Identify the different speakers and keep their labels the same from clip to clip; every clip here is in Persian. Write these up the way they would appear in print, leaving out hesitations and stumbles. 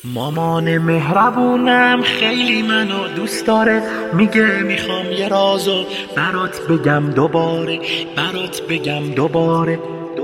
Speaker 1: مامان مهربونم خیلی منو دوست داره، میگه میخوام یه رازو برات بگم دوباره، برات بگم دوباره.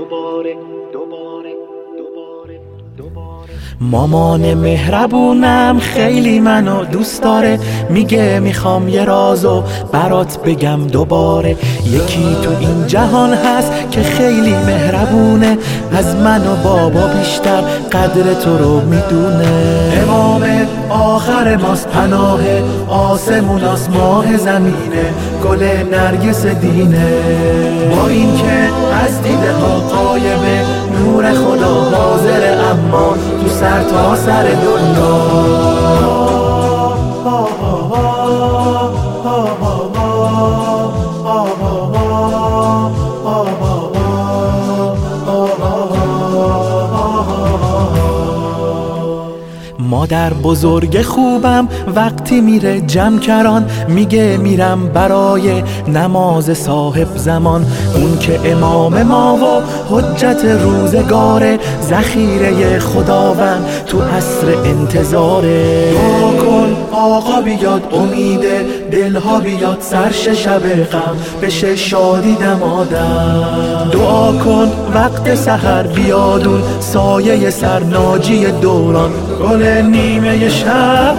Speaker 1: مامان مهربونم خیلی منو دوست داره، میگه میخوام یه رازو برات بگم دوباره. یکی تو این جهان هست که خیلی مهربونه، از من و بابا بیشتر قدر تو رو میدونه. امام آخر ماست، پناه آسموناست، ماه زمینه، گل نرگس دینه. با این که از دیده ها غایبه، نور خدا حاضره اما تو سر تا سر دنیا. مادر بزرگ خوبم وقتی میره جمکران، میگه میرم برای نماز صاحب زمان. اون که امام ما و حجت روزگاره، ذخیره خداوند تو عصر انتظاره. دعا کن آقا بیاد، امید دلها بیاد، سرش شب غم بشه شادی دمادم. دعا کن وقت سحر بیادون، سایه سر ناجی دوران، گل نیمه شب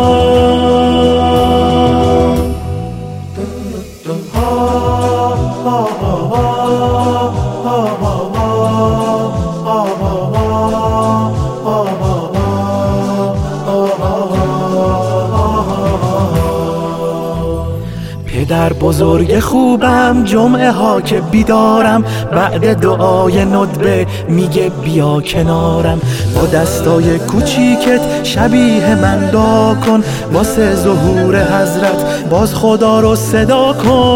Speaker 1: پدر بزرگ خوبم جمعه ها که بیدارم، بعد دعای ندبه میگه بیا کنارم. با دستای کوچیکت شبیه من دعا کن، واسه ظهور حضرت باز خدا رو صدا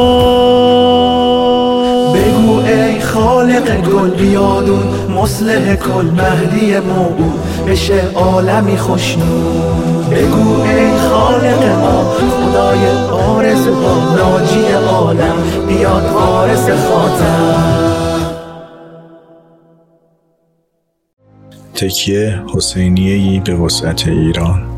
Speaker 1: کن. بگو ای خالق گل بیادون، مصلح کل مهدی موعود بشه عالمی خوشنود. بگو ای خالق ما خدای آرزوها، ناجی عالم بیاد وارث خاتم.
Speaker 2: تکیه حسینیه‌ای به وسعت ایران.